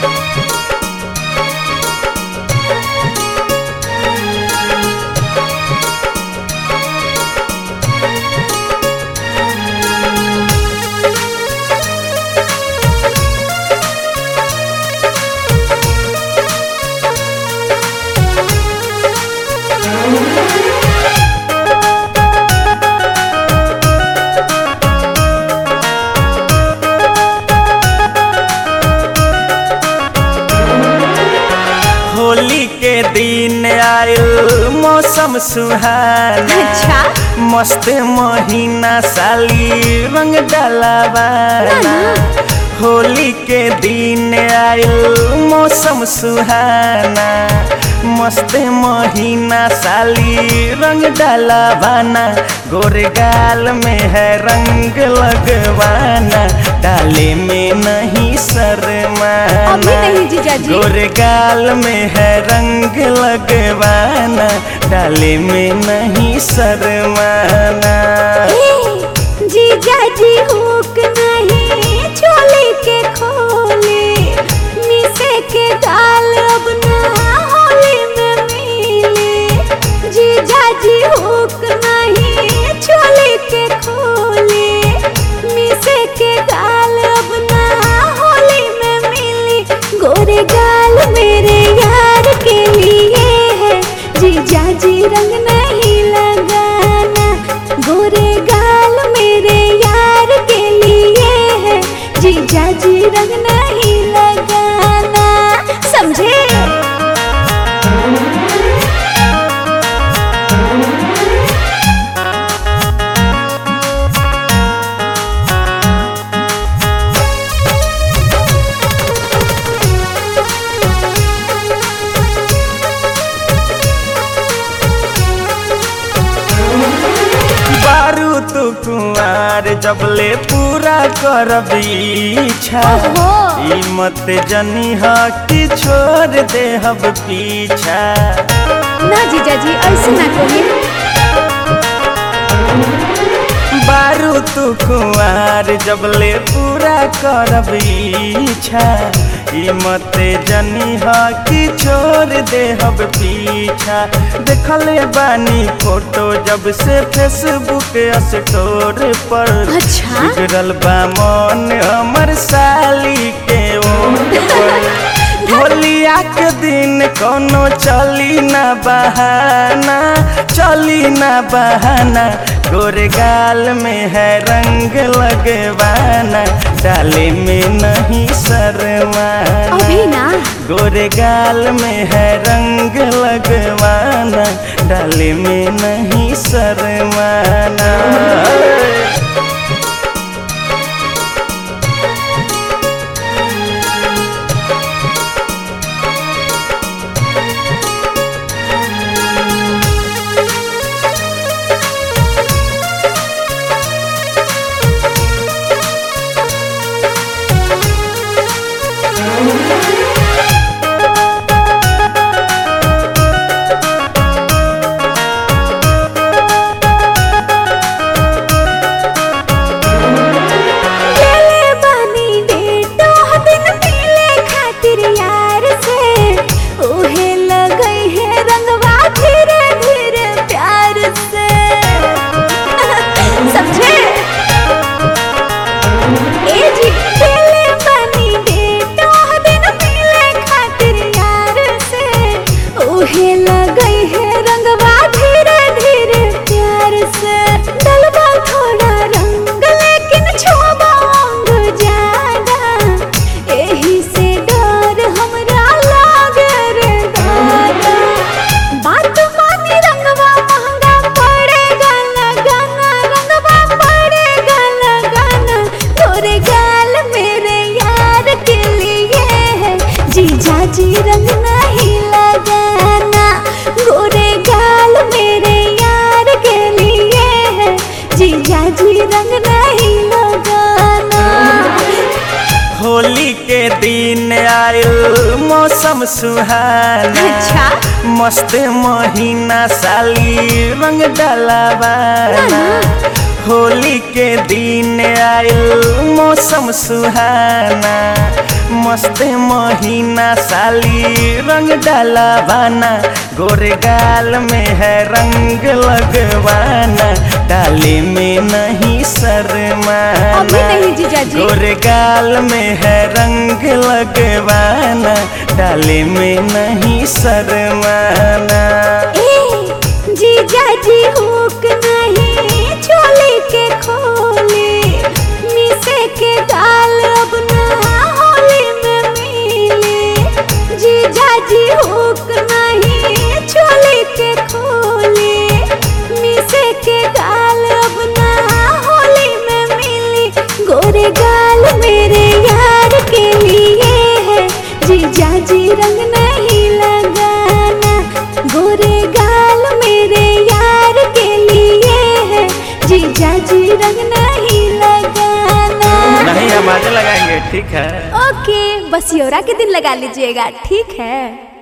होली के दिन आयल मौसम सुहाना। अच्छा? मस्त महीना साली रंग डलवाना। होली के दिन आयल मौसम सुहाना। मस्त महीना साली रंग डलवाना। गोरे गाल में है रंग लगवाना। डाले में नहीं शर्माना। अभी नहीं जीजा जी। गोरे गाल में है रंग लगवाना। डाले में नहीं शर्माना। जीजा जी हुक नहीं चोली के खोले। मिसे के दाल अब ना होली में मिले। जीजा जी हुक नहीं चोली के खोले। मिसे के दाल अब ना होली में मिली। गोरे गाल मेरे यार के लिए है। जीजा जी रंग नहीं लगाना। गोरे गाल मेरे यार के लिए है। जीजा जी रंग नहीं लगाना। समझे? बारू तू कुंवार जबले पूरा करब इच्छा। ई मत जनी ह कि छोड़ दे हब पीछा। ना जीजा जी ऐसे ना कहिए। बारू तू कुंवार जबले पूरा करब इच्छा। ई मत जनी ह कि छोड़ दे हब पीछा। देखले बानी फोटो जब से फेसबुक स्टोर पर। अच्छा? बिगड़ल बा मन हमर साली के ओर पर। होलिया के दिन कोनो चली ना बहाना। चली ना बहाना। गोरे गाल में है रंग लगवाना। डाले में नहीं शर्माना। अभी ना। गोरे गाल में है रंग लगवाना। डाले में नहीं शर्माना। जी रंग नहीं लगाना, गोरे गाल मेरे यार के लिए है, जीजा जी रंग नहीं लगाना। होली के दिन आयल मौसम सुहाना, अच्छा? मस्त महीना साली रंग डलवाना। होली के दिन आयल मौसम सुहाना, मस्त महीना साली रंग डाला बाना, गोरे गाल में है रंग लगवाना, डाले में नहीं शर्माना। अभी नहीं जीजाजी। गोरे गाल में है रंग लगवाना, डाले में नहीं शर्माना। जीजाजी हुक नहीं चोली के खोले, मिसे के गाल अब ना होली में मिले। जीजाजी हुक नहीं चोली के खोले, मिसे के गाल अब ना होली में मिली। गोरे गाल मेरे यार के लिए है, जीजाजी रंग नहीं लगाना। गोरे गाल मेरे यार के लिए है, जीजाजी रंग नहीं लगाना। नहीं हम आज लगाएंगे, ठीक है। ओके, बस योरा के दिन लगा लीजिएगा, ठीक है।